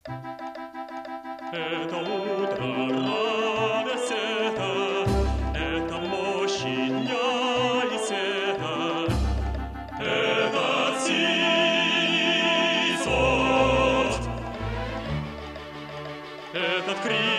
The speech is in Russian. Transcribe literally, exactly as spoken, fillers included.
Это утро, радость это, это мощи дня и света, этот синий зонт, этот крик.